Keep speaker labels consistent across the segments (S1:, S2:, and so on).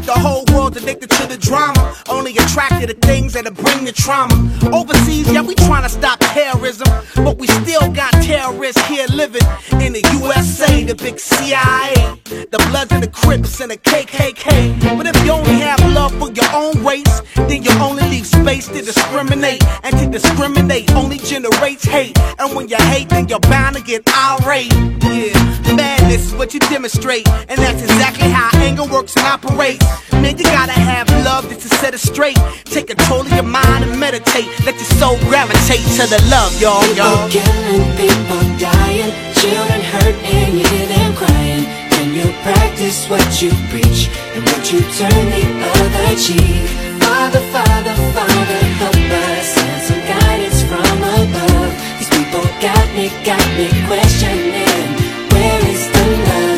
S1: The whole world's addicted to the drama, only attracted to things that'll bring the trauma. Overseas, yeah, we tryna stop terrorism, but we still got terrorists here living in the USA, the big CIA, the Bloods and the Crips and the KKK. But if you only have love for your own race, then you only leave space to discriminate. And to discriminate only generates hate. And when you hate, then you're bound to get irate. Yeah, madness is what you demonstrate, and that's exactly how anger works and operates. Man, you gotta have love just to set it straight. Take control of your mind and meditate. Let your soul gravitate to the love, y'all.
S2: People killing, people dying, children hurt and you hear them crying. Can you practice what you preach, and would you turn the other cheek? Father, Father, Father, help us, send some guidance from above. These people got me questioning, where is the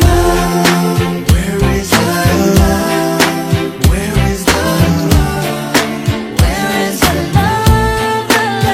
S2: love? Where is the love? Where is the love? Where is the love?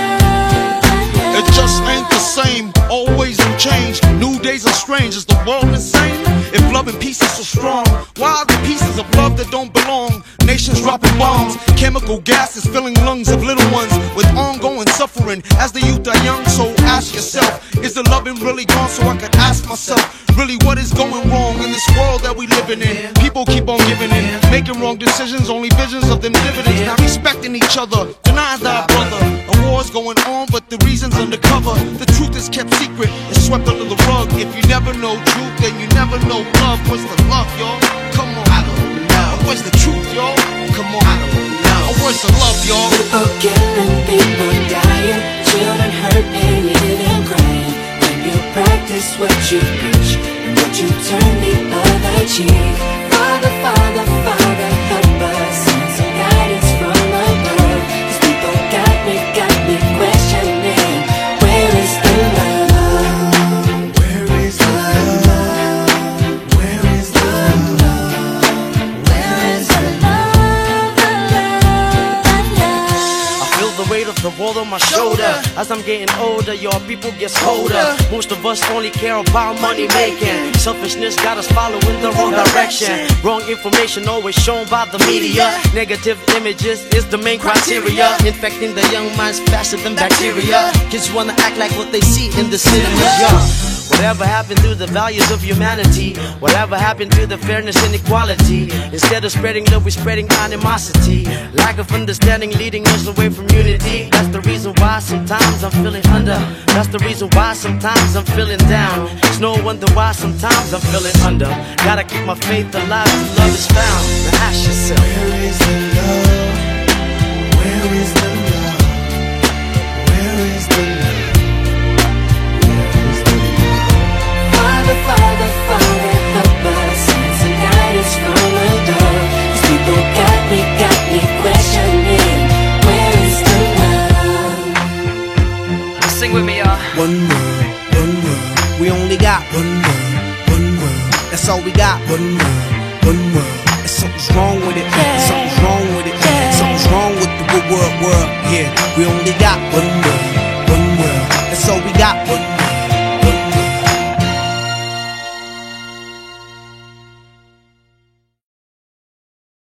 S3: It just ain't the same, always in change. New days are strange, is the world insane? If love and peace is so strong, why are the pieces of love that don't belong? Nations dropping bombs, chemical gases filling lungs of little ones with ongoing suffering as the youth are young. So ask yourself, is the loving really gone? So I could ask myself, really what is going wrong in this world that we living in? People keep on giving in, making wrong decisions, only visions of them dividends. Not respecting each other, denying thy brother. A war's going on, but the reason's undercover. The truth is kept secret, it's swept under the rug. If you never know truth, then you never know love. What's the love, y'all? Come on, I don't know. Where's the truth, y'all? Come on, I don't know. Where's the love, y'all?
S2: People killing, people dying, children hurt and you hear them crying. When you practice what you preach, and would you turn the other cheek? Father, Father, Father, help us, send some guidance from above. These people got me questioning, where is the love? Where is the love? Where is the love? Where is the love?
S4: I feel the weight of the world on my shoulder. As I'm getting older, your people gets colder. Most of us only care about money making. Selfishness got us following the wrong direction. Wrong information always shown by the media. Negative images is the main criteria, infecting the young minds faster than bacteria. Kids wanna act like what they see in the cinemas, yeah. Whatever happened to the values of humanity? Whatever happened to the fairness and equality? Instead of spreading love, we're spreading animosity. Lack of understanding leading us away from unity. That's the reason why sometimes I'm feeling under. That's the reason why sometimes I'm feeling down. It's no wonder why sometimes I'm feeling under. Gotta keep my faith alive till love is found. Now ask yourself,
S2: where is the love? Where is the love? Where is the love? Father, Father, Father, help us, send some guidance from above. These people got me questioning, where is the love?
S4: sing with me, y'all.
S1: One world, we only got one world, that's all we got. One world, and something's wrong with it, something's wrong with it, something's wrong with the world, yeah, we only got one